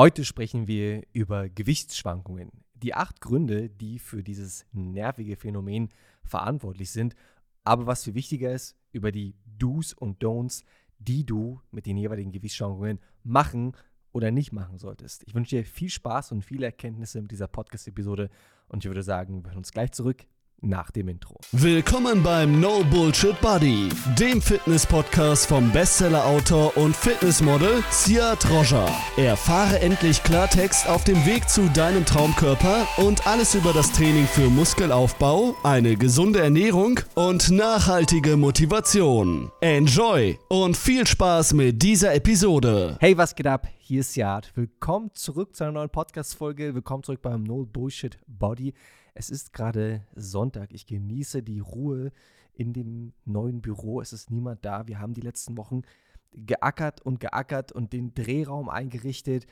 Heute sprechen wir über Gewichtsschwankungen. Die 8 Gründe, die für dieses nervige Phänomen verantwortlich sind. Aber was viel wichtiger ist, über die Do's und Don'ts, die du mit den jeweiligen Gewichtsschwankungen machen oder nicht machen solltest. Ich wünsche dir viel Spaß und viele Erkenntnisse mit dieser Podcast-Episode und ich würde sagen, wir hören uns gleich zurück nach dem Intro. Willkommen beim No Bullshit Buddy, dem Fitness-Podcast vom Bestseller-Autor und Fitnessmodel Siad Rojha. Erfahre endlich Klartext auf dem Weg zu deinem Traumkörper und alles über das Training für Muskelaufbau, eine gesunde Ernährung und nachhaltige Motivation. Enjoy und viel Spaß mit dieser Episode. Hey, was geht ab? Hier ist Siad. Willkommen zurück zu einer neuen Podcast-Folge. Willkommen zurück beim No Bullshit Body. Es ist gerade Sonntag. Ich genieße die Ruhe in dem neuen Büro. Es ist niemand da. Wir haben die letzten Wochen geackert und den Drehraum eingerichtet,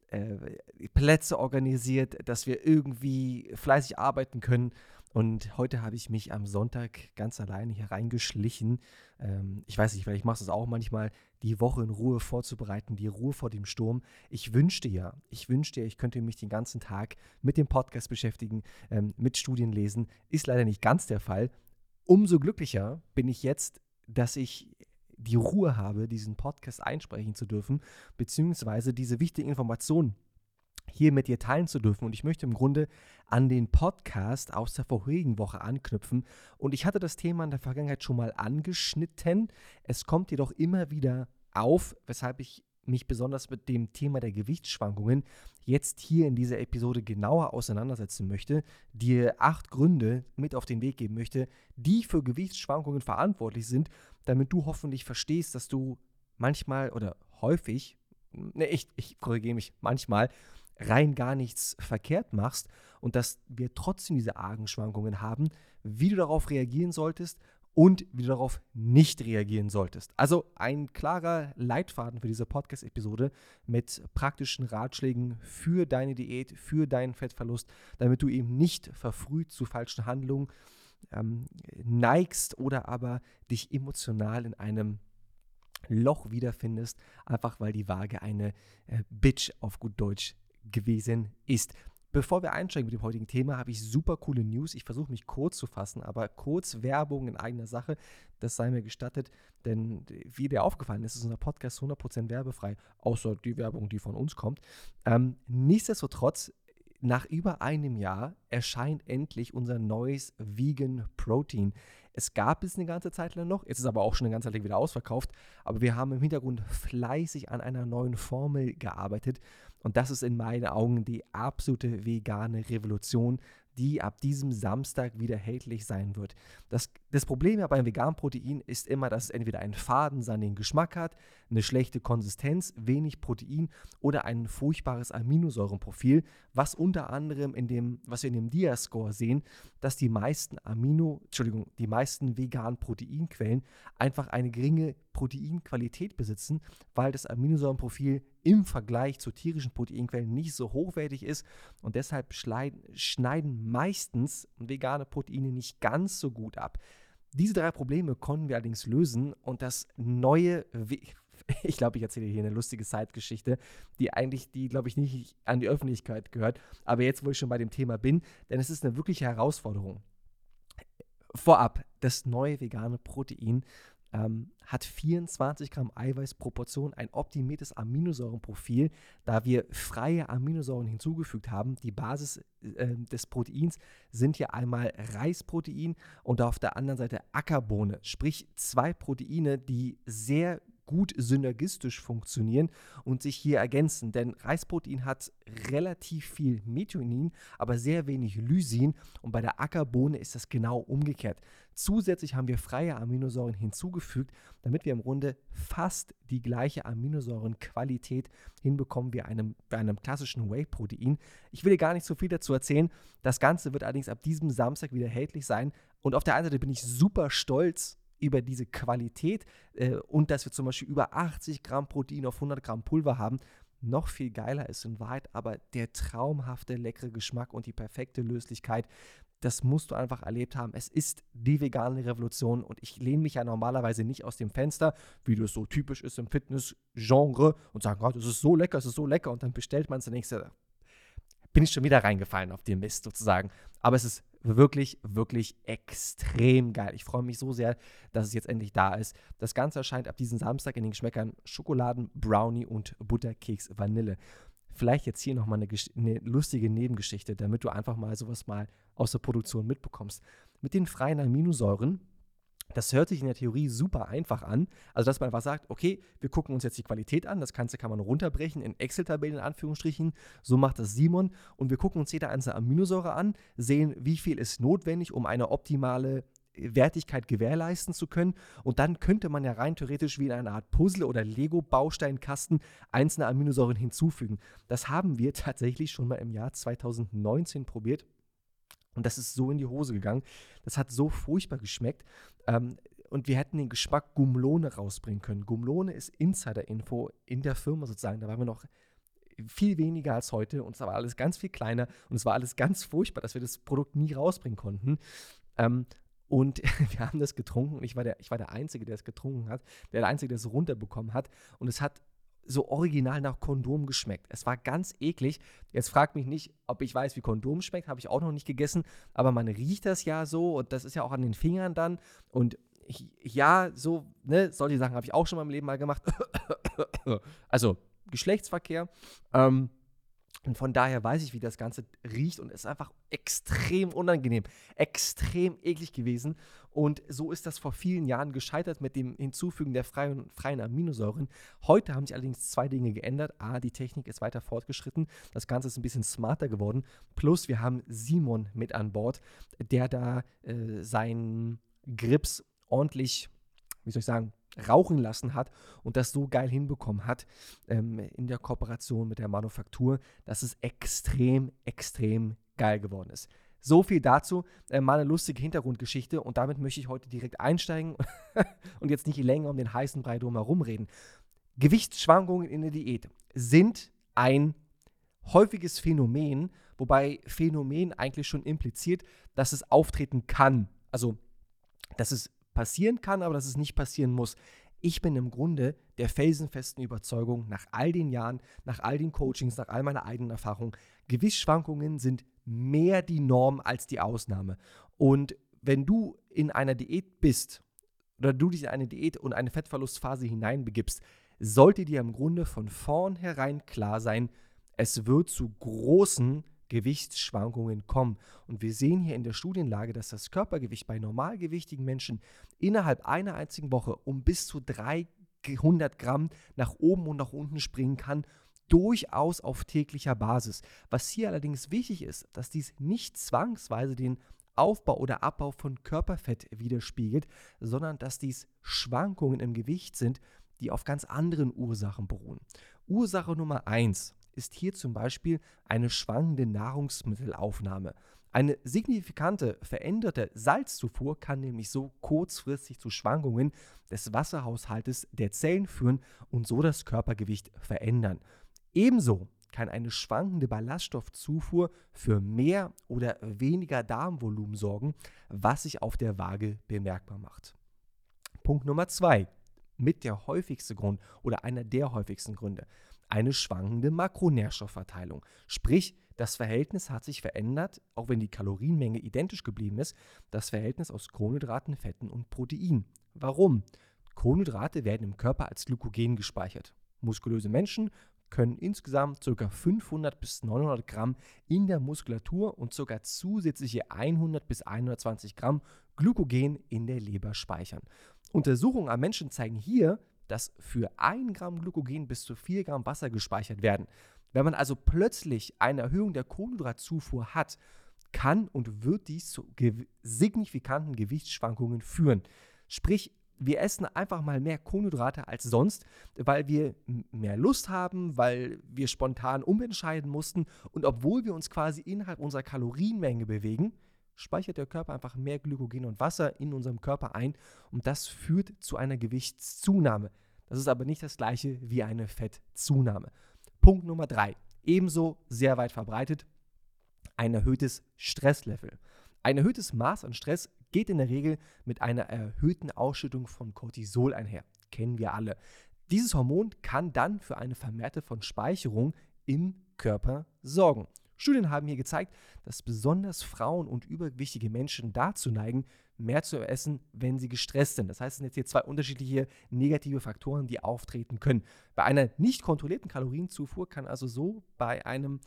Plätze organisiert, dass wir irgendwie fleißig arbeiten können. Und heute habe ich mich am Sonntag ganz alleine hier reingeschlichen. Ich weiß nicht, vielleicht machst du es auch manchmal, die Woche in Ruhe vorzubereiten, die Ruhe vor dem Sturm. Ich wünschte, ich könnte mich den ganzen Tag mit dem Podcast beschäftigen, mit Studien lesen. Ist leider nicht ganz der Fall. Umso glücklicher bin ich jetzt, dass ich die Ruhe habe, diesen Podcast einsprechen zu dürfen, beziehungsweise diese wichtigen Informationen hier mit dir teilen zu dürfen. Und ich möchte im Grunde an den Podcast aus der vorherigen Woche anknüpfen. Und ich hatte das Thema in der Vergangenheit schon mal angeschnitten. Es kommt jedoch immer wieder auf, weshalb ich mich besonders mit dem Thema der Gewichtsschwankungen jetzt hier in dieser Episode genauer auseinandersetzen möchte, dir 8 Gründe mit auf den Weg geben möchte, die für Gewichtsschwankungen verantwortlich sind, damit du hoffentlich verstehst, dass du manchmal oder häufig, ich korrigiere mich, manchmal rein gar nichts verkehrt machst und dass wir trotzdem diese argen Schwankungen haben, wie du darauf reagieren solltest und wie du darauf nicht reagieren solltest. Also ein klarer Leitfaden für diese Podcast-Episode mit praktischen Ratschlägen für deine Diät, für deinen Fettverlust, damit du eben nicht verfrüht zu falschen Handlungen neigst oder aber dich emotional in einem Loch wiederfindest, einfach weil die Waage eine Bitch auf gut Deutsch gewesen ist. Bevor wir einsteigen mit dem heutigen Thema, habe ich super coole News. Ich versuche mich kurz zu fassen, aber kurz Werbung in eigener Sache, das sei mir gestattet, denn wie dir aufgefallen ist, ist unser Podcast 100% werbefrei, außer die Werbung, die von uns kommt. Nichtsdestotrotz, nach über einem Jahr erscheint endlich unser neues Vegan Protein. Es gab es eine ganze Zeit lang noch, jetzt ist aber auch schon eine ganze Zeit lang wieder ausverkauft, aber wir haben im Hintergrund fleißig an einer neuen Formel gearbeitet und das ist in meinen Augen die absolute vegane Revolution, die ab diesem Samstag wieder erhältlich sein wird. Das Problem ja beim veganen Protein ist immer, dass es entweder einen fadensandigen Geschmack hat, eine schlechte Konsistenz, wenig Protein oder ein furchtbares Aminosäurenprofil, was unter anderem was wir in dem Dia-Score sehen, dass die meisten veganen Proteinquellen einfach eine geringe Proteinqualität besitzen, weil das Aminosäurenprofil im Vergleich zu tierischen Proteinquellen nicht so hochwertig ist und deshalb schneiden meistens vegane Proteine nicht ganz so gut ab. Diese 3 Probleme konnten wir allerdings lösen und das neue, ich glaube, ich erzähle hier eine lustige Side-Geschichte, die glaube ich, nicht an die Öffentlichkeit gehört, aber jetzt, wo ich schon bei dem Thema bin, denn es ist eine wirkliche Herausforderung. Vorab, das neue vegane Protein hat 24 Gramm Eiweiß pro Portion, ein optimiertes Aminosäurenprofil, da wir freie Aminosäuren hinzugefügt haben. Die Basis des Proteins sind hier einmal Reisprotein und auf der anderen Seite Ackerbohne, sprich 2 Proteine, die sehr gut synergistisch funktionieren und sich hier ergänzen, denn Reisprotein hat relativ viel Methionin, aber sehr wenig Lysin und bei der Ackerbohne ist das genau umgekehrt. Zusätzlich haben wir freie Aminosäuren hinzugefügt, damit wir im Grunde fast die gleiche Aminosäurenqualität hinbekommen wie bei einem klassischen Whey-Protein. Ich will dir gar nicht so viel dazu erzählen. Das Ganze wird allerdings ab diesem Samstag wieder erhältlich sein und auf der einen Seite bin ich super stolz über diese Qualität und dass wir zum Beispiel über 80 Gramm Protein auf 100 Gramm Pulver haben. noch viel geiler ist in Wahrheit, aber der traumhafte, leckere Geschmack und die perfekte Löslichkeit, das musst du einfach erlebt haben. Es ist die vegane Revolution und ich lehne mich ja normalerweise nicht aus dem Fenster, wie das so typisch ist im Fitness-Genre und sage, oh, das ist so lecker und dann bestellt man es und denkst du, bin ich schon wieder reingefallen auf den Mist sozusagen. Aber es ist wirklich, wirklich extrem geil. Ich freue mich so sehr, dass es jetzt endlich da ist. Das Ganze erscheint ab diesem Samstag in den Geschmäckern Schokoladen, Brownie und Butterkeks Vanille. Vielleicht jetzt hier nochmal eine lustige Nebengeschichte, damit du einfach mal sowas mal aus der Produktion mitbekommst. Mit den freien Aminosäuren, das hört sich in der Theorie super einfach an. Also, dass man einfach sagt, okay, wir gucken uns jetzt die Qualität an. Das Ganze kann man runterbrechen in Excel-Tabellen in Anführungsstrichen. So macht das Simon. Und wir gucken uns jede einzelne Aminosäure an, sehen, wie viel ist notwendig, um eine optimale Wertigkeit gewährleisten zu können. Und dann könnte man ja rein theoretisch wie in einer Art Puzzle- oder Lego-Bausteinkasten einzelne Aminosäuren hinzufügen. Das haben wir tatsächlich schon mal im Jahr 2019 probiert. Und das ist so in die Hose gegangen. Das hat so furchtbar geschmeckt. Und wir hätten den Geschmack Gumlone rausbringen können. Gumlone ist Insider-Info in der Firma sozusagen. Da waren wir noch viel weniger als heute. Und es war alles ganz viel kleiner. Und es war alles ganz furchtbar, dass wir das Produkt nie rausbringen konnten. Und wir haben das getrunken. Und ich war der Einzige, der es getrunken hat. Der Einzige, der es runterbekommen hat. Und es hat so original nach Kondom geschmeckt. Es war ganz eklig. Jetzt fragt mich nicht, ob ich weiß, wie Kondom schmeckt. Habe ich auch noch nicht gegessen. Aber man riecht das ja so. Und das ist ja auch an den Fingern dann. Und ja, so, ne, solche Sachen habe ich auch schon mal im Leben mal gemacht. Also Geschlechtsverkehr. Und von daher weiß ich, wie das Ganze riecht und es ist einfach extrem unangenehm, extrem eklig gewesen. Und so ist das vor vielen Jahren gescheitert mit dem Hinzufügen der freien Aminosäuren. Heute haben sich allerdings zwei Dinge geändert. A, die Technik ist weiter fortgeschritten, das Ganze ist ein bisschen smarter geworden. Plus wir haben Simon mit an Bord, der da seinen Grips ordentlich, wie soll ich sagen, rauchen lassen hat und das so geil hinbekommen hat in der Kooperation mit der Manufaktur, dass es extrem, extrem geil geworden ist. So viel dazu, mal eine lustige Hintergrundgeschichte und damit möchte ich heute direkt einsteigen und jetzt nicht länger um den heißen Brei drumherum reden. Gewichtsschwankungen in der Diät sind ein häufiges Phänomen, wobei Phänomen eigentlich schon impliziert, dass es auftreten kann. Also, dass es passieren kann, aber dass es nicht passieren muss. Ich bin im Grunde der felsenfesten Überzeugung, nach all den Jahren, nach all den Coachings, nach all meiner eigenen Erfahrung, Gewichtsschwankungen sind mehr die Norm als die Ausnahme. Und wenn du in einer Diät bist oder du dich in eine Diät und eine Fettverlustphase hineinbegibst, sollte dir im Grunde von vornherein klar sein, es wird zu großen Gewichtsschwankungen kommen. Und wir sehen hier in der Studienlage, dass das Körpergewicht bei normalgewichtigen Menschen innerhalb einer einzigen Woche um bis zu 300 Gramm nach oben und nach unten springen kann, durchaus auf täglicher Basis. Was hier allerdings wichtig ist, dass dies nicht zwangsweise den Aufbau oder Abbau von Körperfett widerspiegelt, sondern dass dies Schwankungen im Gewicht sind, die auf ganz anderen Ursachen beruhen. Ursache Nummer 1 ist hier zum Beispiel eine schwankende Nahrungsmittelaufnahme. Eine signifikante veränderte Salzzufuhr kann nämlich so kurzfristig zu Schwankungen des Wasserhaushaltes der Zellen führen und so das Körpergewicht verändern. Ebenso kann eine schwankende Ballaststoffzufuhr für mehr oder weniger Darmvolumen sorgen, was sich auf der Waage bemerkbar macht. Punkt Nummer 2, mit der häufigste Grund oder einer der häufigsten Gründe, eine schwankende Makronährstoffverteilung. Sprich, das Verhältnis hat sich verändert, auch wenn die Kalorienmenge identisch geblieben ist, das Verhältnis aus Kohlenhydraten, Fetten und Protein. Warum? Kohlenhydrate werden im Körper als Glykogen gespeichert. Muskulöse Menschen können insgesamt ca. 500 bis 900 Gramm in der Muskulatur und ca. zusätzliche 100 bis 120 Gramm Glykogen in der Leber speichern. Untersuchungen am Menschen zeigen hier, dass für 1 Gramm Glykogen bis zu 4 Gramm Wasser gespeichert werden. Wenn man also plötzlich eine Erhöhung der Kohlenhydratzufuhr hat, kann und wird dies zu signifikanten Gewichtsschwankungen führen. Sprich, wir essen einfach mal mehr Kohlenhydrate als sonst, weil wir mehr Lust haben, weil wir spontan umentscheiden mussten und obwohl wir uns quasi innerhalb unserer Kalorienmenge bewegen, speichert der Körper einfach mehr Glykogen und Wasser in unserem Körper ein und das führt zu einer Gewichtszunahme. Das ist aber nicht das gleiche wie eine Fettzunahme. Punkt Nummer 3, ebenso sehr weit verbreitet, ein erhöhtes Stresslevel. Ein erhöhtes Maß an Stress geht in der Regel mit einer erhöhten Ausschüttung von Cortisol einher. Kennen wir alle. Dieses Hormon kann dann für eine vermehrte Speicherung im Körper sorgen. Studien haben hier gezeigt, dass besonders Frauen und übergewichtige Menschen dazu neigen, mehr zu essen, wenn sie gestresst sind. Das heißt, es sind jetzt hier zwei unterschiedliche negative Faktoren, die auftreten können. Bei einer nicht kontrollierten Kalorienzufuhr kann bei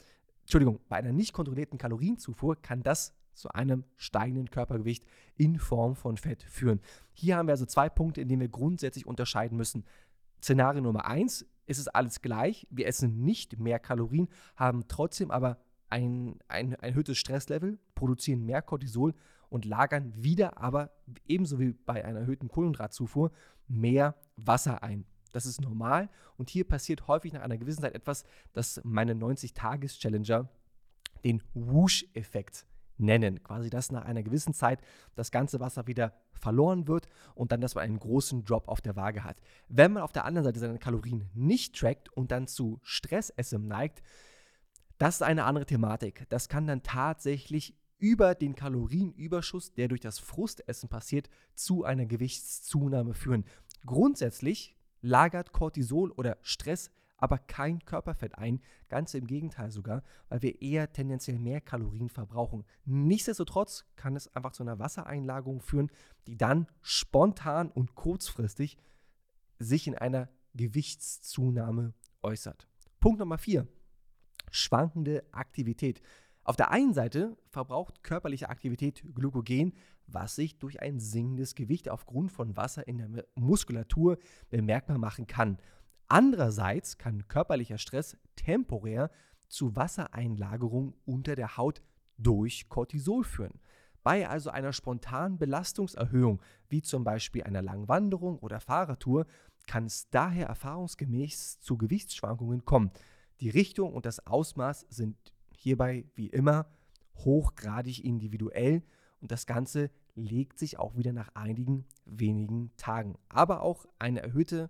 einer nicht kontrollierten Kalorienzufuhr kann das zu einem steigenden Körpergewicht in Form von Fett führen. Hier haben wir also 2 Punkte, in denen wir grundsätzlich unterscheiden müssen. Szenario Nummer 1, ist es alles gleich, wir essen nicht mehr Kalorien, haben trotzdem aber ein erhöhtes Stresslevel, produzieren mehr Cortisol und lagern wieder, aber ebenso wie bei einer erhöhten Kohlenhydratzufuhr, mehr Wasser ein. Das ist normal und hier passiert häufig nach einer gewissen Zeit etwas, das meine 90-Tages-Challenger den Whoosh-Effekt nennen. Quasi, dass nach einer gewissen Zeit das ganze Wasser wieder verloren wird und dann, dass man einen großen Drop auf der Waage hat. Wenn man auf der anderen Seite seine Kalorien nicht trackt und dann zu Stressessen neigt, das ist eine andere Thematik. Das kann dann tatsächlich über den Kalorienüberschuss, der durch das Frustessen passiert, zu einer Gewichtszunahme führen. Grundsätzlich lagert Cortisol oder Stress aber kein Körperfett ein, ganz im Gegenteil sogar, weil wir eher tendenziell mehr Kalorien verbrauchen. Nichtsdestotrotz kann es einfach zu einer Wassereinlagerung führen, die dann spontan und kurzfristig sich in einer Gewichtszunahme äußert. Punkt Nummer 4, schwankende Aktivität. Auf der einen Seite verbraucht körperliche Aktivität Glykogen, was sich durch ein sinkendes Gewicht aufgrund von Wasser in der Muskulatur bemerkbar machen kann. Andererseits kann körperlicher Stress temporär zu Wassereinlagerung unter der Haut durch Cortisol führen. Bei also einer spontanen Belastungserhöhung, wie zum Beispiel einer langen Wanderung oder Fahrradtour, kann es daher erfahrungsgemäß zu Gewichtsschwankungen kommen. Die Richtung und das Ausmaß sind hierbei wie immer hochgradig individuell und das Ganze legt sich auch wieder nach einigen wenigen Tagen. Aber auch eine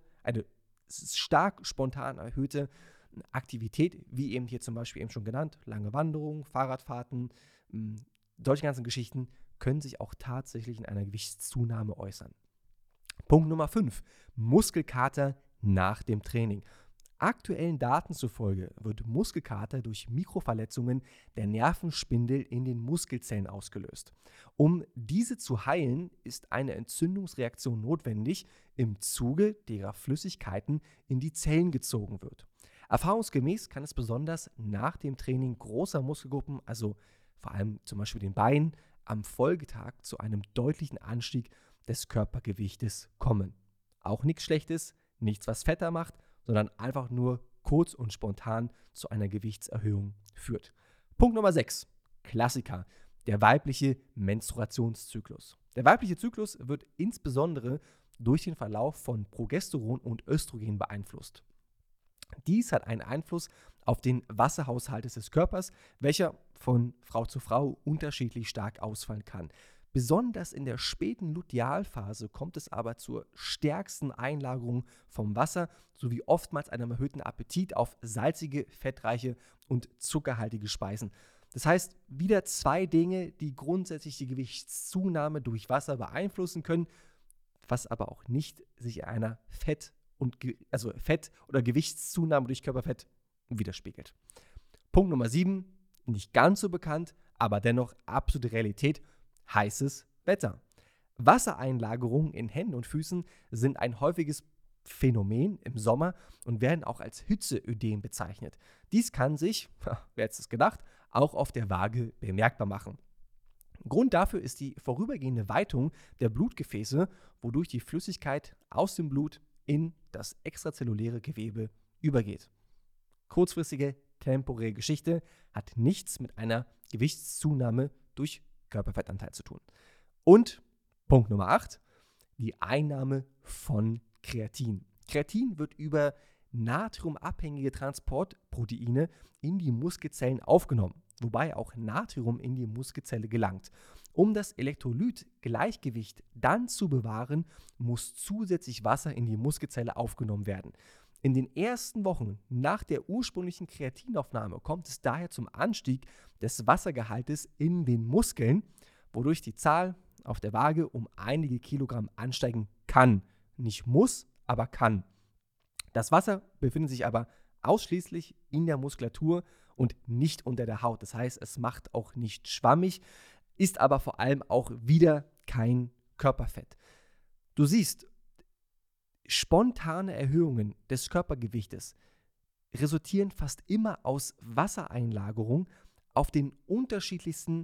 stark spontan erhöhte Aktivität, wie eben hier zum Beispiel eben schon genannt, lange Wanderungen, Fahrradfahrten, solche ganzen Geschichten können sich auch tatsächlich in einer Gewichtszunahme äußern. Punkt Nummer 5, Muskelkater nach dem Training. Aktuellen Daten zufolge wird Muskelkater durch Mikroverletzungen der Nervenspindel in den Muskelzellen ausgelöst. Um diese zu heilen, ist eine Entzündungsreaktion notwendig, im Zuge derer Flüssigkeiten in die Zellen gezogen wird. Erfahrungsgemäß kann es besonders nach dem Training großer Muskelgruppen, also vor allem zum Beispiel den Beinen, am Folgetag zu einem deutlichen Anstieg des Körpergewichtes kommen. Auch nichts Schlechtes, nichts, was fetter macht, sondern einfach nur kurz und spontan zu einer Gewichtserhöhung führt. Punkt Nummer 6, Klassiker, der weibliche Menstruationszyklus. Der weibliche Zyklus wird insbesondere durch den Verlauf von Progesteron und Östrogen beeinflusst. Dies hat einen Einfluss auf den Wasserhaushalt des Körpers, welcher von Frau zu Frau unterschiedlich stark ausfallen kann. Besonders in der späten Lutealphase kommt es aber zur stärksten Einlagerung vom Wasser sowie oftmals einem erhöhten Appetit auf salzige, fettreiche und zuckerhaltige Speisen. Das heißt, wieder 2 Dinge, die grundsätzlich die Gewichtszunahme durch Wasser beeinflussen können, was aber auch nicht sich in einer Fett- oder Gewichtszunahme durch Körperfett widerspiegelt. Punkt Nummer 7, nicht ganz so bekannt, aber dennoch absolute Realität, heißes Wetter. Wassereinlagerungen in Händen und Füßen sind ein häufiges Phänomen im Sommer und werden auch als Hitzeödem bezeichnet. Dies kann sich, wer hätte es gedacht, auch auf der Waage bemerkbar machen. Grund dafür ist die vorübergehende Weitung der Blutgefäße, wodurch die Flüssigkeit aus dem Blut in das extrazelluläre Gewebe übergeht. Kurzfristige, temporäre Geschichte hat nichts mit einer Gewichtszunahme durch Körperfettanteil zu tun. Und Punkt Nummer 8, die Einnahme von Kreatin. Kreatin wird über natriumabhängige Transportproteine in die Muskelzellen aufgenommen, wobei auch Natrium in die Muskelzelle gelangt. Um das Elektrolytgleichgewicht dann zu bewahren, muss zusätzlich Wasser in die Muskelzelle aufgenommen werden. In den ersten Wochen nach der ursprünglichen Kreatinaufnahme kommt es daher zum Anstieg des Wassergehaltes in den Muskeln, wodurch die Zahl auf der Waage um einige Kilogramm ansteigen kann. Nicht muss, aber kann. Das Wasser befindet sich aber ausschließlich in der Muskulatur und nicht unter der Haut. Das heißt, es macht auch nicht schwammig, ist aber vor allem auch wieder kein Körperfett. Du siehst, spontane Erhöhungen des Körpergewichtes resultieren fast immer aus Wassereinlagerung aus den unterschiedlichsten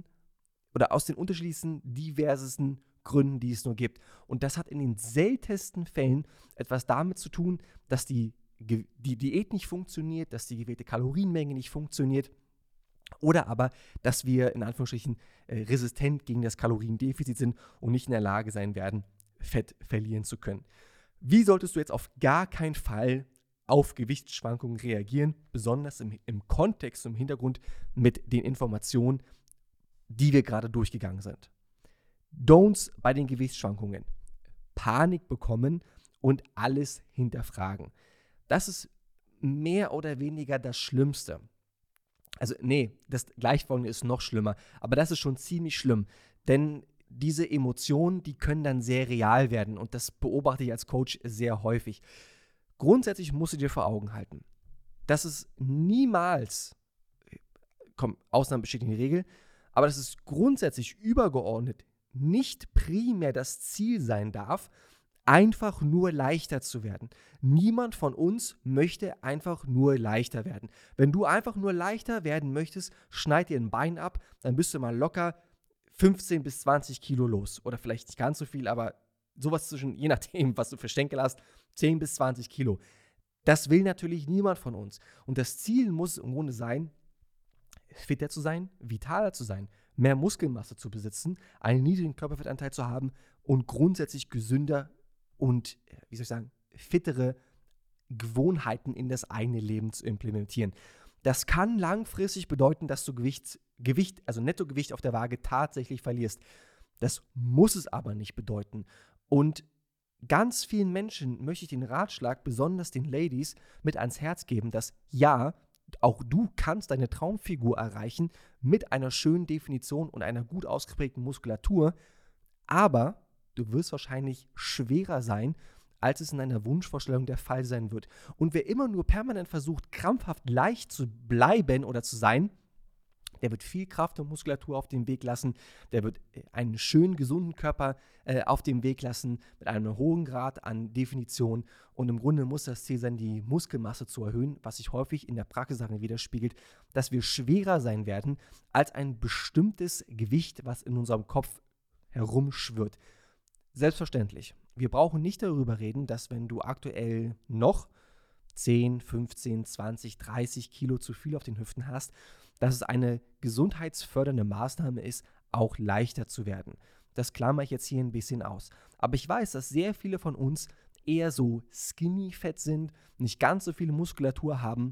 diversesten Gründen, die es nur gibt. Und das hat in den seltensten Fällen etwas damit zu tun, dass die Diät nicht funktioniert, dass die gewählte Kalorienmenge nicht funktioniert oder aber, dass wir in Anführungsstrichen resistent gegen das Kaloriendefizit sind und nicht in der Lage sein werden, Fett verlieren zu können. Wie solltest du jetzt auf gar keinen Fall auf Gewichtsschwankungen reagieren, besonders im Kontext, im Hintergrund mit den Informationen, die wir gerade durchgegangen sind? Don'ts bei den Gewichtsschwankungen. Panik bekommen und alles hinterfragen. Das ist mehr oder weniger das Schlimmste. Also das Gleichfolgende ist noch schlimmer, aber das ist schon ziemlich schlimm, denn diese Emotionen, die können dann sehr real werden und das beobachte ich als Coach sehr häufig. Grundsätzlich musst du dir vor Augen halten, dass es niemals, Ausnahmen bestätigen die Regel, aber dass es grundsätzlich übergeordnet nicht primär das Ziel sein darf, einfach nur leichter zu werden. Niemand von uns möchte einfach nur leichter werden. Wenn du einfach nur leichter werden möchtest, schneid dir ein Bein ab, dann bist du mal locker 15 bis 20 Kilo los. Oder vielleicht nicht ganz so viel, aber sowas zwischen, je nachdem, was du für Schenkel hast, 10 bis 20 Kilo. Das will natürlich niemand von uns. Und das Ziel muss im Grunde sein, fitter zu sein, vitaler zu sein, mehr Muskelmasse zu besitzen, einen niedrigen Körperfettanteil zu haben und grundsätzlich gesünder und, fittere Gewohnheiten in das eigene Leben zu implementieren. Das kann langfristig bedeuten, dass du Nettogewicht auf der Waage tatsächlich verlierst. Das muss es aber nicht bedeuten. Und ganz vielen Menschen möchte ich den Ratschlag, besonders den Ladies, mit ans Herz geben, dass ja, auch du kannst deine Traumfigur erreichen mit einer schönen Definition und einer gut ausgeprägten Muskulatur, aber du wirst wahrscheinlich schwerer sein, als es in deiner Wunschvorstellung der Fall sein wird. Und wer immer nur permanent versucht, krampfhaft leicht zu bleiben oder zu sein, der wird viel Kraft und Muskulatur auf dem Weg lassen, der wird einen schönen, gesunden Körper auf dem Weg lassen, mit einem hohen Grad an Definition. Und im Grunde muss das Ziel sein, die Muskelmasse zu erhöhen, was sich häufig in der Praxis widerspiegelt, dass wir schwerer sein werden als ein bestimmtes Gewicht, was in unserem Kopf herumschwirrt. Selbstverständlich. Wir brauchen nicht darüber reden, dass wenn du aktuell noch 10, 15, 20, 30 Kilo zu viel auf den Hüften hast, dass es eine gesundheitsfördernde Maßnahme ist, auch leichter zu werden. Das klammere ich jetzt hier ein bisschen aus. Aber ich weiß, dass sehr viele von uns eher so skinny-fett sind, nicht ganz so viel Muskulatur haben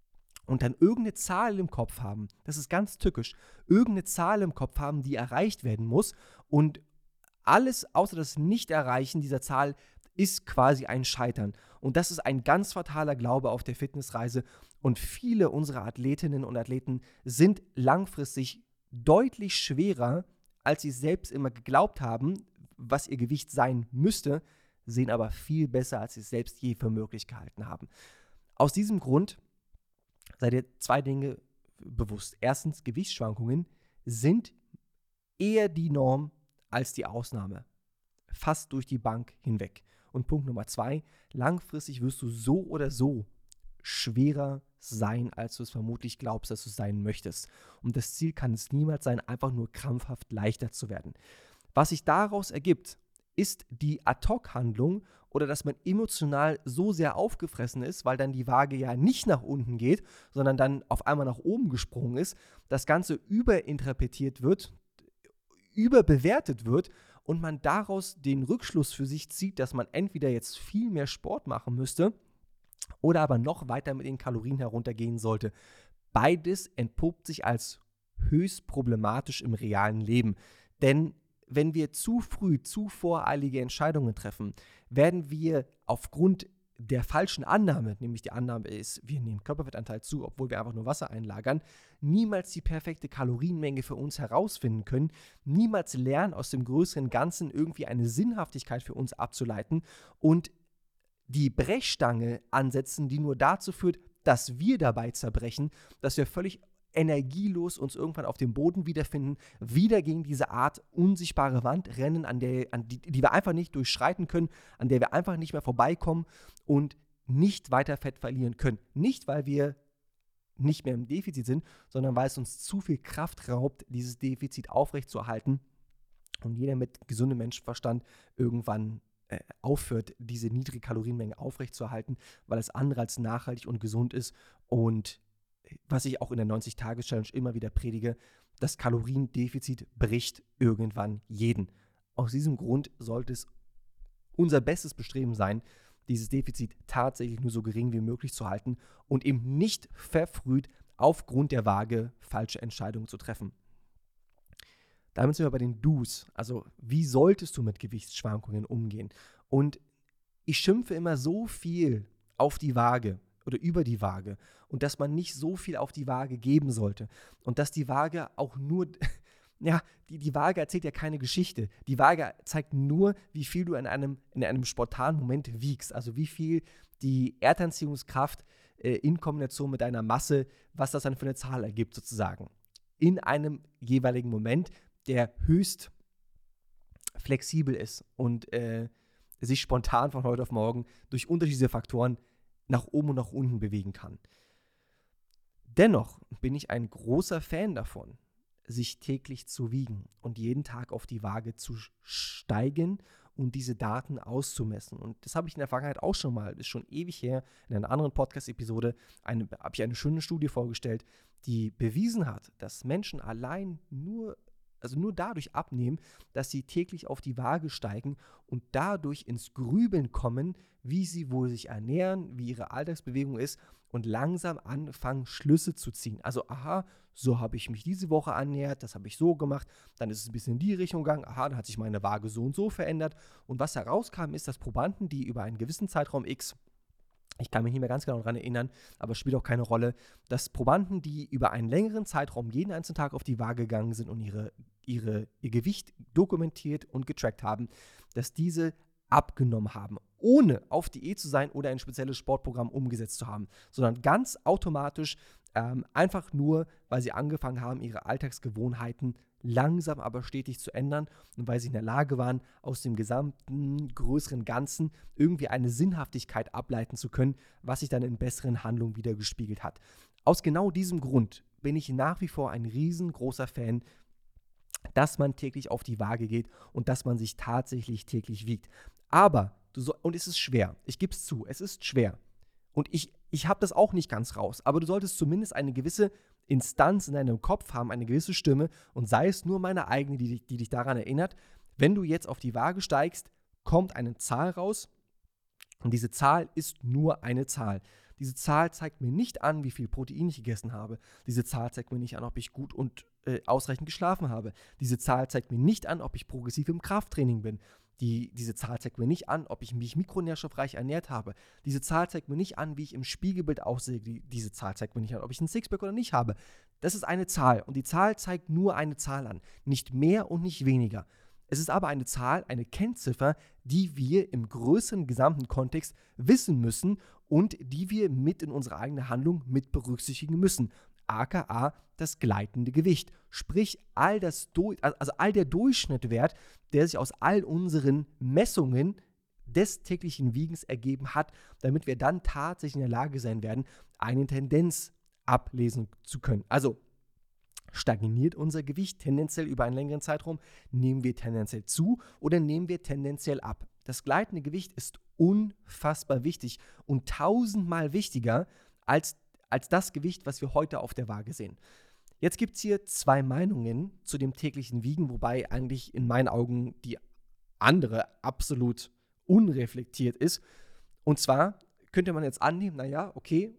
und dann irgendeine Zahl im Kopf haben. Das ist ganz tückisch. Irgendeine Zahl im Kopf haben, die erreicht werden muss und alles außer das Nicht-Erreichen dieser Zahl ist quasi ein Scheitern. Und das ist ein ganz fataler Glaube auf der Fitnessreise. Und viele unserer Athletinnen und Athleten sind langfristig deutlich schwerer, als sie selbst immer geglaubt haben, was ihr Gewicht sein müsste, sehen aber viel besser, als sie es selbst je für möglich gehalten haben. Aus diesem Grund seid ihr zwei Dinge bewusst. Erstens, Gewichtsschwankungen sind eher die Norm als die Ausnahme. Fast durch die Bank hinweg. Und Punkt Nummer 2, langfristig wirst du so oder so schwerer sein, als du es vermutlich glaubst, dass du sein möchtest. Und das Ziel kann es niemals sein, einfach nur krampfhaft leichter zu werden. Was sich daraus ergibt, ist die Ad-Hoc-Handlung oder dass man emotional so sehr aufgefressen ist, weil dann die Waage ja nicht nach unten geht, sondern dann auf einmal nach oben gesprungen ist, das Ganze überinterpretiert wird, überbewertet wird und man daraus den Rückschluss für sich zieht, dass man entweder jetzt viel mehr Sport machen müsste oder aber noch weiter mit den Kalorien heruntergehen sollte. Beides entpuppt sich als höchst problematisch im realen Leben. Denn wenn wir zu früh, zu voreilige Entscheidungen treffen, werden wir aufgrund der falschen Annahme, nämlich die Annahme ist, wir nehmen Körperfettanteil zu, obwohl wir einfach nur Wasser einlagern, niemals die perfekte Kalorienmenge für uns herausfinden können, niemals lernen, aus dem größeren Ganzen irgendwie eine Sinnhaftigkeit für uns abzuleiten und die Brechstange ansetzen, die nur dazu führt, dass wir dabei zerbrechen, dass wir völlig energielos uns irgendwann auf dem Boden wiederfinden, wieder gegen diese Art unsichtbare Wand rennen, die wir einfach nicht durchschreiten können, an der wir einfach nicht mehr vorbeikommen und nicht weiter Fett verlieren können. Nicht, weil wir nicht mehr im Defizit sind, sondern weil es uns zu viel Kraft raubt, dieses Defizit aufrechtzuerhalten und jeder mit gesundem Menschenverstand irgendwann aufhört, diese niedrige Kalorienmenge aufrechtzuerhalten, weil es andere als nachhaltig und gesund ist. Und was ich auch in der 90-Tages-Challenge immer wieder predige, das Kaloriendefizit bricht irgendwann jeden. Aus diesem Grund sollte es unser bestes Bestreben sein, dieses Defizit tatsächlich nur so gering wie möglich zu halten und eben nicht verfrüht aufgrund der Waage falsche Entscheidungen zu treffen. Damit sind wir bei den Do's. Also, wie solltest du mit Gewichtsschwankungen umgehen? Und ich schimpfe immer so viel auf die Waage oder über die Waage und dass man nicht so viel auf die Waage geben sollte und dass die Waage auch nur, ja, die Waage erzählt ja keine Geschichte. Die Waage zeigt nur, wie viel du in einem spontanen Moment wiegst, also wie viel die Erdanziehungskraft in Kombination mit deiner Masse, was das dann für eine Zahl ergibt sozusagen. In einem jeweiligen Moment, der höchst flexibel ist und sich spontan von heute auf morgen durch unterschiedliche Faktoren nach oben und nach unten bewegen kann. Dennoch bin ich ein großer Fan davon, sich täglich zu wiegen und jeden Tag auf die Waage zu steigen und diese Daten auszumessen. Und das habe ich in der Vergangenheit auch schon mal, das ist schon ewig her, in einer anderen Podcast-Episode habe ich eine schöne Studie vorgestellt, die bewiesen hat, dass Menschen allein nur dadurch abnehmen, dass sie täglich auf die Waage steigen und dadurch ins Grübeln kommen, wie sie wohl sich ernähren, wie ihre Alltagsbewegung ist und langsam anfangen, Schlüsse zu ziehen. Also, aha, so habe ich mich diese Woche ernährt, das habe ich so gemacht, dann ist es ein bisschen in die Richtung gegangen, aha, dann hat sich meine Waage so und so verändert. Und was herauskam, ist, dass Probanden, die über einen gewissen Zeitraum X, ich kann mich nicht mehr ganz genau daran erinnern, aber es spielt auch keine Rolle, dass Probanden, die über einen längeren Zeitraum jeden einzelnen Tag auf die Waage gegangen sind und ihr Gewicht dokumentiert und getrackt haben, dass diese abgenommen haben, ohne auf Diät zu sein oder ein spezielles Sportprogramm umgesetzt zu haben, sondern ganz automatisch einfach nur, weil sie angefangen haben, ihre Alltagsgewohnheiten langsam aber stetig zu ändern und weil sie in der Lage waren, aus dem gesamten größeren Ganzen irgendwie eine Sinnhaftigkeit ableiten zu können, was sich dann in besseren Handlungen wieder gespiegelt hat. Aus genau diesem Grund bin ich nach wie vor ein riesengroßer Fan, dass man täglich auf die Waage geht und dass man sich tatsächlich täglich wiegt. Aber, und es ist schwer, ich gebe es zu, es ist schwer. Und ich habe das auch nicht ganz raus, aber du solltest zumindest eine gewisse Instanz in deinem Kopf haben, eine gewisse Stimme und sei es nur meine eigene, die dich daran erinnert, wenn du jetzt auf die Waage steigst, kommt eine Zahl raus und diese Zahl ist nur eine Zahl. Diese Zahl zeigt mir nicht an, wie viel Protein ich gegessen habe. Diese Zahl zeigt mir nicht an, ob ich gut und ausreichend geschlafen habe. Diese Zahl zeigt mir nicht an, ob ich progressiv im Krafttraining bin. Diese Zahl zeigt mir nicht an, ob ich mich mikronährstoffreich ernährt habe. Diese Zahl zeigt mir nicht an, wie ich im Spiegelbild aussehe. Diese Zahl zeigt mir nicht an, ob ich einen Sixpack oder nicht habe. Das ist eine Zahl und die Zahl zeigt nur eine Zahl an. Nicht mehr und nicht weniger. Es ist aber eine Zahl, eine Kennziffer, die wir im größeren gesamten Kontext wissen müssen und die wir mit in unsere eigene Handlung mit berücksichtigen müssen. aka das gleitende Gewicht. Sprich, all der Durchschnittwert, der sich aus all unseren Messungen des täglichen Wiegens ergeben hat, damit wir dann tatsächlich in der Lage sein werden, eine Tendenz ablesen zu können. Also stagniert unser Gewicht tendenziell über einen längeren Zeitraum, nehmen wir tendenziell zu oder nehmen wir tendenziell ab. Das gleitende Gewicht ist unfassbar wichtig und 1000-mal wichtiger als das Gewicht, was wir heute auf der Waage sehen. Jetzt gibt es hier zwei Meinungen zu dem täglichen Wiegen, wobei eigentlich in meinen Augen die andere absolut unreflektiert ist. Und zwar könnte man jetzt annehmen, naja, okay,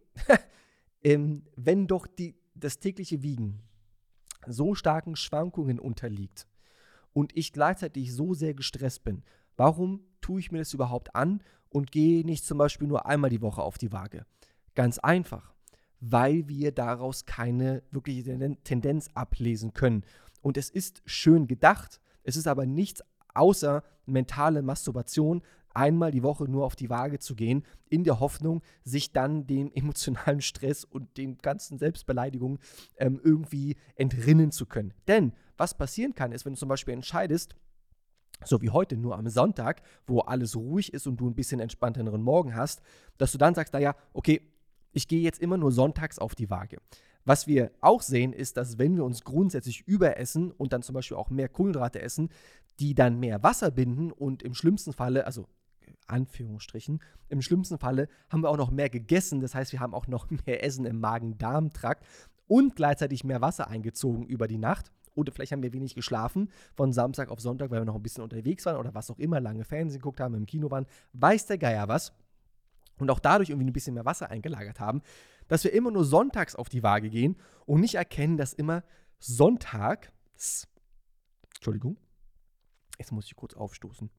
wenn doch das tägliche Wiegen so starken Schwankungen unterliegt und ich gleichzeitig so sehr gestresst bin, warum tue ich mir das überhaupt an und geh nicht zum Beispiel nur einmal die Woche auf die Waage? Ganz einfach, weil wir daraus keine wirkliche Tendenz ablesen können. Und es ist schön gedacht, es ist aber nichts außer mentale Masturbation, einmal die Woche nur auf die Waage zu gehen, in der Hoffnung, sich dann dem emotionalen Stress und den ganzen Selbstbeleidigungen irgendwie entrinnen zu können. Denn was passieren kann, ist, wenn du zum Beispiel entscheidest, so wie heute nur am Sonntag, wo alles ruhig ist und du ein bisschen entspannteren Morgen hast, dass du dann sagst, naja, okay, ich gehe jetzt immer nur sonntags auf die Waage. Was wir auch sehen, ist, dass wenn wir uns grundsätzlich überessen und dann zum Beispiel auch mehr Kohlenhydrate essen, die dann mehr Wasser binden und im schlimmsten Falle, also Anführungsstrichen, im schlimmsten Falle haben wir auch noch mehr gegessen. Das heißt, wir haben auch noch mehr Essen im Magen-Darm-Trakt und gleichzeitig mehr Wasser eingezogen über die Nacht. Oder vielleicht haben wir wenig geschlafen von Samstag auf Sonntag, weil wir noch ein bisschen unterwegs waren oder was auch immer, lange Fernsehen geguckt haben, im Kino waren, weiß der Geier was. Und auch dadurch irgendwie ein bisschen mehr Wasser eingelagert haben, dass wir immer nur sonntags auf die Waage gehen und nicht erkennen, dass immer sonntags, Entschuldigung, jetzt muss ich kurz aufstoßen,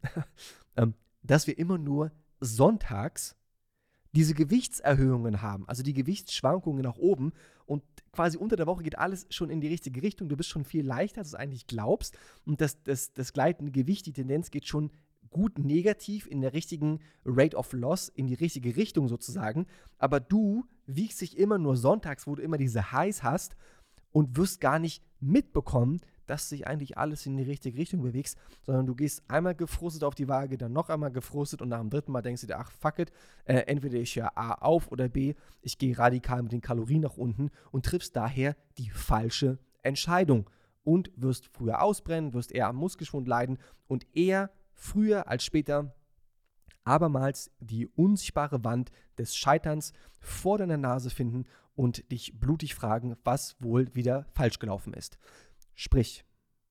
dass wir immer nur sonntags diese Gewichtserhöhungen haben, also die Gewichtsschwankungen nach oben und quasi unter der Woche geht alles schon in die richtige Richtung, du bist schon viel leichter, als du eigentlich glaubst und das gleitende Gewicht, die Tendenz geht schon gut negativ in der richtigen Rate of Loss, in die richtige Richtung sozusagen, aber du wiegst dich immer nur sonntags, wo du immer diese Highs hast und wirst gar nicht mitbekommen, dass sich eigentlich alles in die richtige Richtung bewegst, sondern du gehst einmal gefrustet auf die Waage, dann noch einmal gefrustet und nach dem dritten Mal denkst du dir, ach fuck it, entweder ich höre A auf oder B, ich gehe radikal mit den Kalorien nach unten und triffst daher die falsche Entscheidung und wirst früher ausbrennen, wirst eher am Muskelschwund leiden und eher früher als später abermals die unsichtbare Wand des Scheiterns vor deiner Nase finden und dich blutig fragen, was wohl wieder falsch gelaufen ist. Sprich,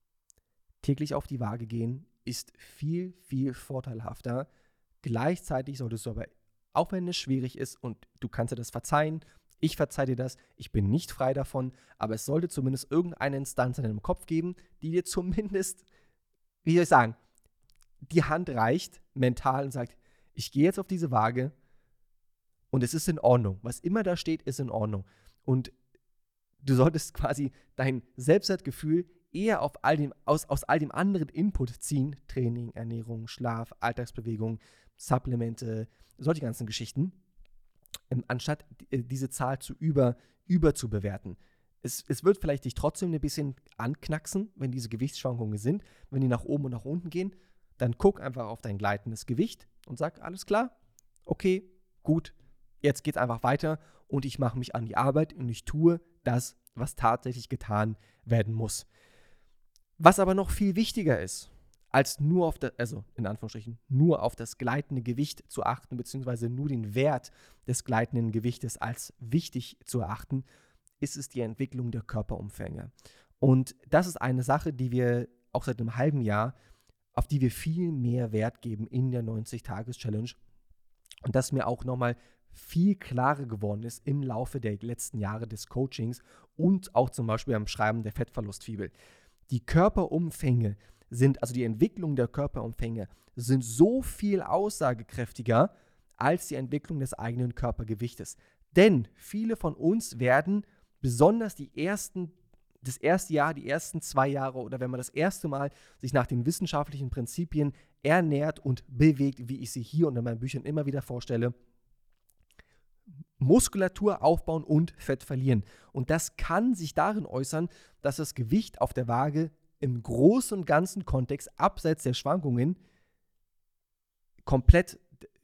täglich auf die Waage gehen ist viel, viel vorteilhafter. Gleichzeitig solltest du aber, auch wenn es schwierig ist und du kannst dir das verzeihen, ich verzeihe dir das, ich bin nicht frei davon, aber es sollte zumindest irgendeine Instanz in deinem Kopf geben, die dir zumindest, wie soll ich sagen, die Hand reicht mental und sagt, ich gehe jetzt auf diese Waage und es ist in Ordnung. Was immer da steht, ist in Ordnung. Und du solltest quasi dein Selbstwertgefühl eher aus all dem anderen Input ziehen. Training, Ernährung, Schlaf, Alltagsbewegung, Supplemente, solche ganzen Geschichten, anstatt diese Zahl überzubewerten. Es wird vielleicht dich trotzdem ein bisschen anknacksen, wenn diese Gewichtsschwankungen sind, wenn die nach oben und nach unten gehen. Dann guck einfach auf dein gleitendes Gewicht und sag, alles klar, okay, gut, jetzt geht's einfach weiter und ich mache mich an die Arbeit und ich tue das, was tatsächlich getan werden muss. Was aber noch viel wichtiger ist, als nur auf das, also in Anführungsstrichen, nur auf das gleitende Gewicht zu achten, beziehungsweise nur den Wert des gleitenden Gewichtes als wichtig zu erachten, ist es die Entwicklung der Körperumfänge. Und das ist eine Sache, die wir auch seit einem halben Jahr, auf die wir viel mehr Wert geben in der 90-Tages-Challenge. Und das mir auch nochmal viel klarer geworden ist im Laufe der letzten Jahre des Coachings und auch zum Beispiel beim Schreiben der Fettverlustfibel. Die Körperumfänge sind, also die Entwicklung der Körperumfänge, sind so viel aussagekräftiger als die Entwicklung des eigenen Körpergewichtes. Denn viele von uns werden besonders das erste Jahr, die ersten 2 Jahre oder wenn man das erste Mal sich nach den wissenschaftlichen Prinzipien ernährt und bewegt, wie ich sie hier und in meinen Büchern immer wieder vorstelle, Muskulatur aufbauen und Fett verlieren. Und das kann sich darin äußern, dass das Gewicht auf der Waage im großen und ganzen Kontext, abseits der Schwankungen, komplett,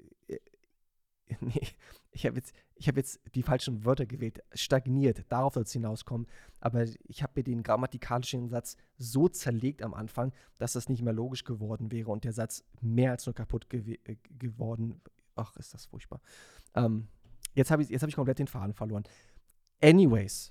ich habe jetzt die falschen Wörter gewählt, stagniert, darauf soll es hinauskommen, aber ich habe mir den grammatikalischen Satz so zerlegt am Anfang, dass das nicht mehr logisch geworden wäre und der Satz mehr als nur kaputt geworden, ach, ist das furchtbar. Jetzt hab ich komplett den Faden verloren. Anyways,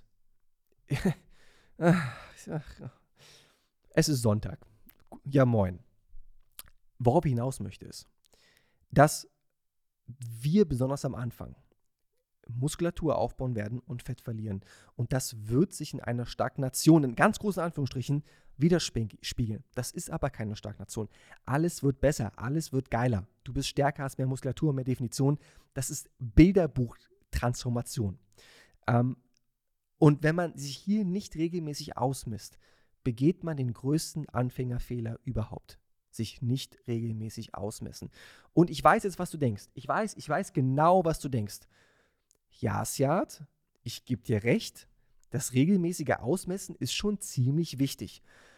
es ist Sonntag. Ja, moin. Worauf ich hinaus möchte ist, dass wir besonders am Anfang Muskulatur aufbauen werden und Fett verlieren. Und das wird sich in einer Stagnation, in ganz großen Anführungsstrichen, widerspiegeln. Das ist aber keine Stagnation. Alles wird besser, alles wird geiler. Du bist stärker, hast mehr Muskulatur, mehr Definition. Das ist Bilderbuch-Transformation. Und wenn man sich hier nicht regelmäßig ausmisst, begeht man den größten Anfängerfehler überhaupt. Sich nicht regelmäßig ausmessen. Und ich weiß jetzt, was du denkst. Ich weiß genau, was du denkst. Ja, Siad, ich gebe dir recht, das regelmäßige Ausmessen ist schon ziemlich wichtig.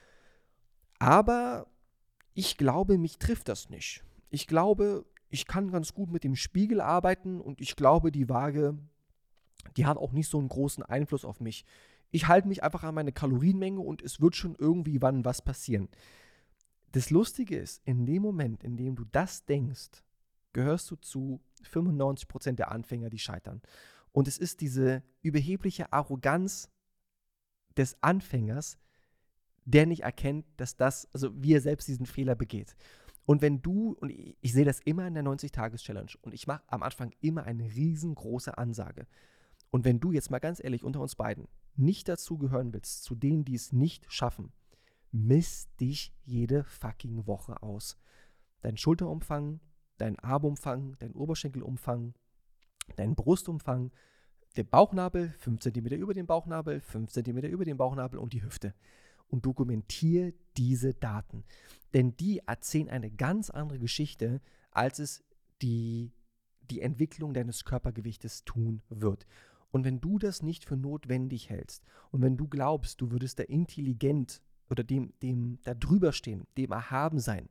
Aber ich glaube, mich trifft das nicht. Ich glaube, ich kann ganz gut mit dem Spiegel arbeiten und ich glaube, die Waage, die hat auch nicht so einen großen Einfluss auf mich. Ich halte mich einfach an meine Kalorienmenge und es wird schon irgendwie wann was passieren. Das Lustige ist, in dem Moment, in dem du das denkst, gehörst du zu 95% der Anfänger, die scheitern. Und es ist diese überhebliche Arroganz des Anfängers, der nicht erkennt, wie er selbst diesen Fehler begeht. Und wenn du, und ich sehe das immer in der 90-Tages-Challenge und ich mache am Anfang immer eine riesengroße Ansage. Und wenn du jetzt mal ganz ehrlich unter uns beiden nicht dazu gehören willst, zu denen, die es nicht schaffen, misst dich jede fucking Woche aus. Dein Schulterumfang, dein Armumfang, dein Oberschenkelumfang, dein Brustumfang, der Bauchnabel, 5 cm über den Bauchnabel, 5 cm über den Bauchnabel und die Hüfte. Und dokumentiere diese Daten. Denn die erzählen eine ganz andere Geschichte, als es die Entwicklung deines Körpergewichtes tun wird. Und wenn du das nicht für notwendig hältst und wenn du glaubst, du würdest da intelligent oder dem da drüber stehen, dem erhaben sein,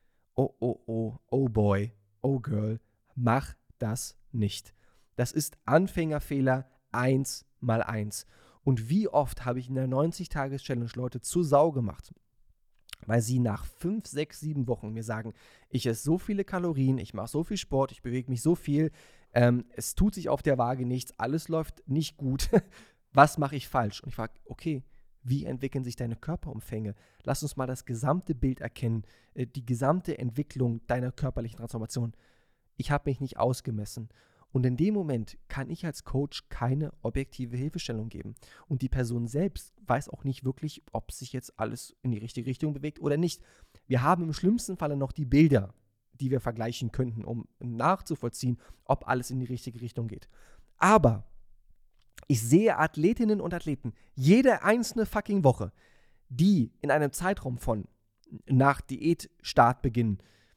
oh boy, oh girl, mach das nicht. Das ist Anfängerfehler 1x1. Und wie oft habe ich in der 90-Tages-Challenge Leute zur Sau gemacht, weil sie nach 5, 6, 7 Wochen mir sagen, ich esse so viele Kalorien, ich mache so viel Sport, ich bewege mich so viel, es tut sich auf der Waage nichts, alles läuft nicht gut, was mache ich falsch? Und ich frage, okay, wie entwickeln sich deine Körperumfänge? Lass uns mal das gesamte Bild erkennen, die gesamte Entwicklung deiner körperlichen Transformation. Ich habe mich nicht ausgemessen. Und in dem Moment kann ich als Coach keine objektive Hilfestellung geben. Und die Person selbst weiß auch nicht wirklich, ob sich jetzt alles in die richtige Richtung bewegt oder nicht. Wir haben im schlimmsten Falle noch die Bilder, die wir vergleichen könnten, um nachzuvollziehen, ob alles in die richtige Richtung geht. Aber ich sehe Athletinnen und Athleten jede einzelne fucking Woche, die in einem Zeitraum von nach Diätstartbeginn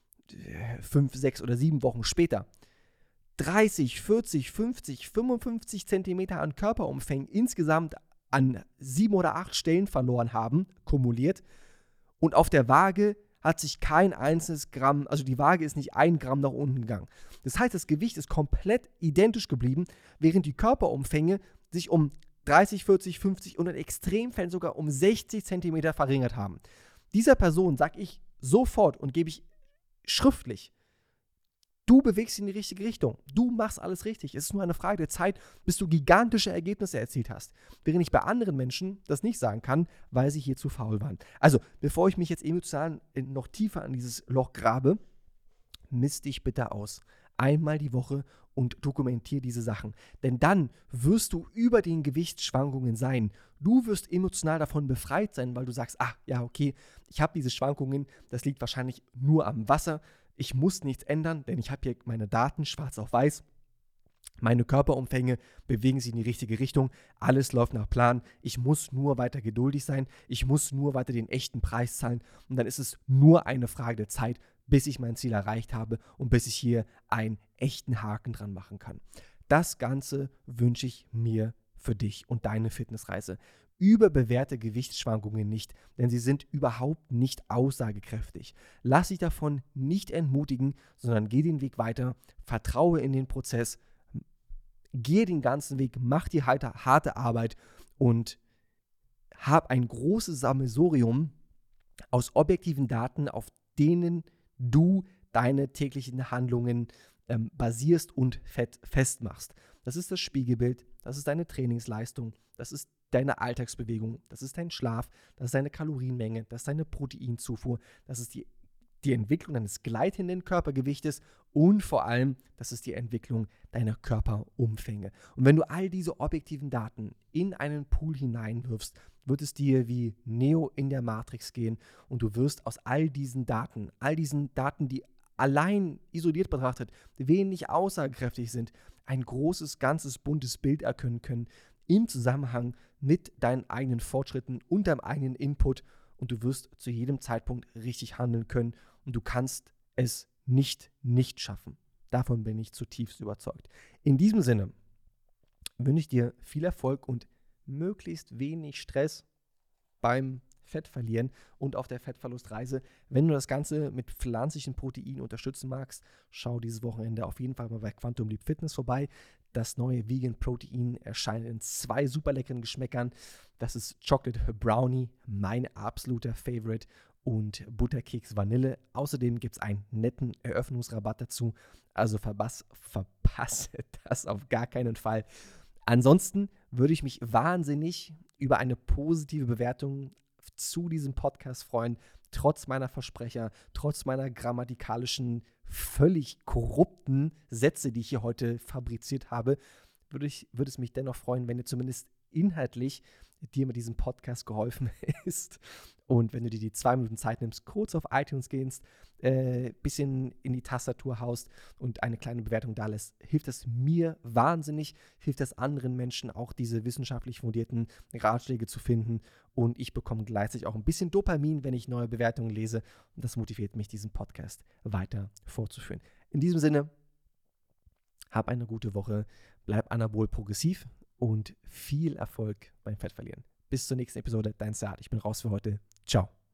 5, 6 oder 7 Wochen später 30, 40, 50, 55 Zentimeter an Körperumfang insgesamt an 7 oder 8 Stellen verloren haben, kumuliert. Und auf der Waage hat sich kein einzelnes Gramm, also die Waage ist nicht 1 Gramm nach unten gegangen. Das heißt, das Gewicht ist komplett identisch geblieben, während die Körperumfänge sich um 30, 40, 50 und in Extremfällen sogar um 60 Zentimeter verringert haben. Dieser Person sage ich sofort und gebe ich schriftlich, du bewegst dich in die richtige Richtung. Du machst alles richtig. Es ist nur eine Frage der Zeit, bis du gigantische Ergebnisse erzielt hast. Während ich bei anderen Menschen das nicht sagen kann, weil sie hier zu faul waren. Also, bevor ich mich jetzt emotional noch tiefer an dieses Loch grabe, misst dich bitte aus. Einmal die Woche und dokumentiere diese Sachen. Denn dann wirst du über den Gewichtsschwankungen sein. Du wirst emotional davon befreit sein, weil du sagst, ja, okay, ich habe diese Schwankungen, das liegt wahrscheinlich nur am Wasser. Ich muss nichts ändern, denn ich habe hier meine Daten schwarz auf weiß. Meine Körperumfänge bewegen sich in die richtige Richtung. Alles läuft nach Plan. Ich muss nur weiter geduldig sein. Ich muss nur weiter den echten Preis zahlen. Und dann ist es nur eine Frage der Zeit, bis ich mein Ziel erreicht habe und bis ich hier einen echten Haken dran machen kann. Das Ganze wünsche ich mir für dich und deine Fitnessreise. Überbewerte Gewichtsschwankungen nicht, denn sie sind überhaupt nicht aussagekräftig. Lass dich davon nicht entmutigen, sondern geh den Weg weiter, vertraue in den Prozess, gehe den ganzen Weg, mach die harte Arbeit und hab ein großes Sammelsurium aus objektiven Daten, auf denen du deine täglichen Handlungen basierst und festmachst. Das ist das Spiegelbild, das ist deine Trainingsleistung, das ist deine Alltagsbewegung, das ist dein Schlaf, das ist deine Kalorienmenge, das ist deine Proteinzufuhr, das ist die die Entwicklung deines gleitenden Körpergewichtes und vor allem, das ist die Entwicklung deiner Körperumfänge. Und wenn du all diese objektiven Daten in einen Pool hineinwirfst, wird es dir wie Neo in der Matrix gehen und du wirst aus all diesen Daten, die allein isoliert betrachtet wenig aussagekräftig sind, ein großes, ganzes, buntes Bild erkennen können im Zusammenhang mit deinen eigenen Fortschritten und deinem eigenen Input und du wirst zu jedem Zeitpunkt richtig handeln können und du kannst es nicht schaffen. Davon bin ich zutiefst überzeugt. In diesem Sinne wünsche ich dir viel Erfolg und möglichst wenig Stress beim Fettverlieren und auf der Fettverlustreise. Wenn du das Ganze mit pflanzlichen Proteinen unterstützen magst, schau dieses Wochenende auf jeden Fall mal bei Quantum Leap Fitness vorbei. Das neue Vegan Protein erscheint in 2 super leckeren Geschmäckern. Das ist Chocolate Brownie, mein absoluter Favorite, und Butterkeks Vanille. Außerdem gibt es einen netten Eröffnungsrabatt dazu. Also verpasse das auf gar keinen Fall. Ansonsten würde ich mich wahnsinnig über eine positive Bewertung zu diesem Podcast freuen, trotz meiner Versprecher, trotz meiner grammatikalischen, völlig korrupten Sätze, die ich hier heute fabriziert habe, würde es mich dennoch freuen, wenn dir zumindest inhaltlich dir mit diesem Podcast geholfen ist und wenn du dir die 2 Minuten Zeit nimmst, kurz auf iTunes gehst, bisschen in die Tastatur haust und eine kleine Bewertung da lässt, hilft das mir wahnsinnig, hilft das anderen Menschen auch diese wissenschaftlich fundierten Ratschläge zu finden und ich bekomme gleichzeitig auch ein bisschen Dopamin, wenn ich neue Bewertungen lese und das motiviert mich, diesen Podcast weiter fortzuführen. In diesem Sinne, hab eine gute Woche, bleib anabol progressiv und viel Erfolg beim Fettverlieren. Bis zur nächsten Episode, dein Saad. Ich bin raus für heute. Ciao.